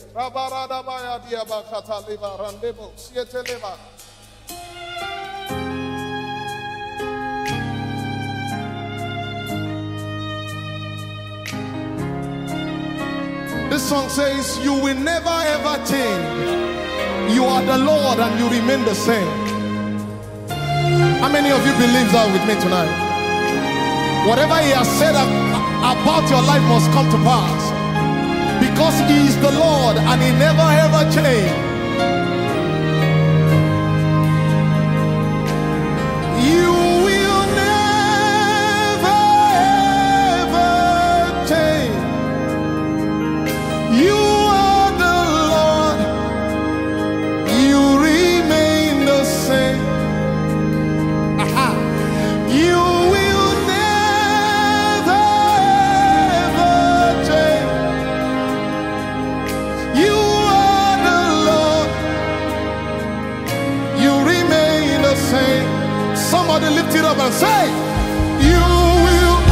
Rabaradabaya diabakata leva randebo siete leva. This song says, you will never ever change. You are the Lord and you remain the same. How many of you believe that with me tonight? Whatever he has said about your life must come to pass. Because he is the Lord and he never ever changed. You will never ever change. You are the Lord. You remain the same. Aha. You will never ever change. You are the Lord. You remain the same. Somebody lift it up and say, you will.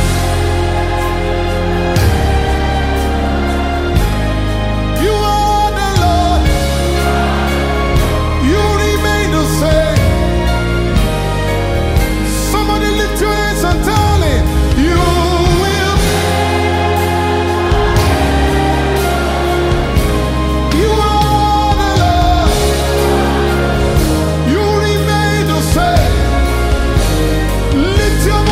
You are the Lord. You remain the same. Somebody lift your hands and tell him, you will. You are the Lord. You remain the same. Lift your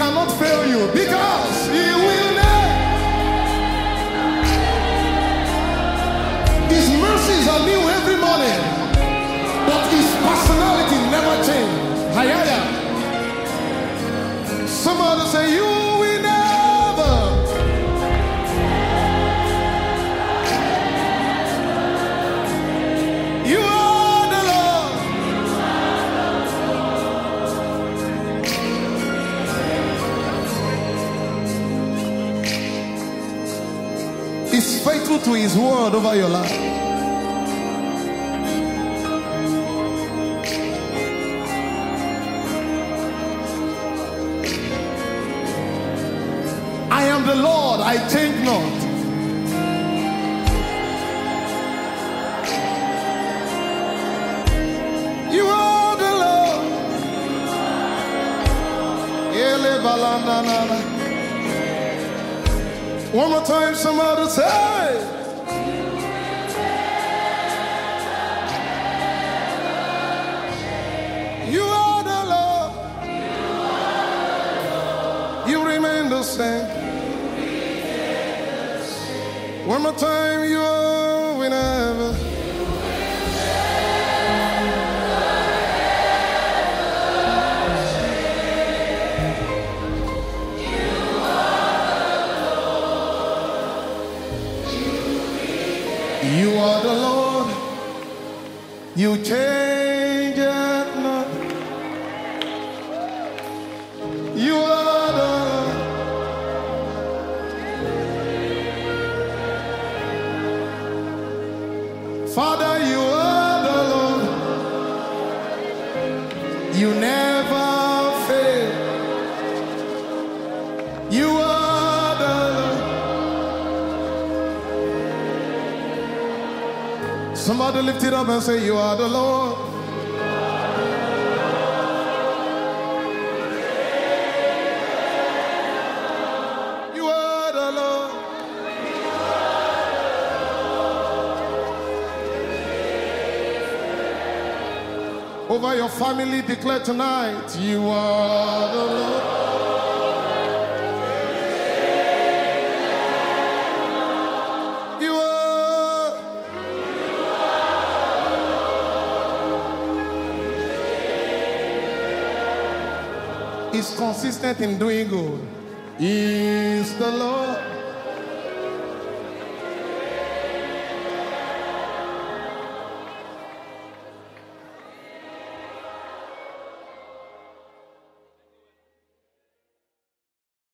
cannot fail you because He will never. His mercies are new every morning, but His personality never changes. Hayaya. Somebody say, you will never. You are the Lord. He's faithful to His word over your life. I am the Lord, I change not. You are the Lord. Ele balanana. One more time, somebody say. You are the Lord. You remain the same. One more time, you are whenever. You are the Lord. You change it not. You are the Lord. Father, you are the Lord. You never fail. You are the Lord. Somebody lift it up and say, you are the Lord. You are the Lord. Over your family, declare tonight, you are the Lord. You are. He's consistent in doing good. He's the Lord.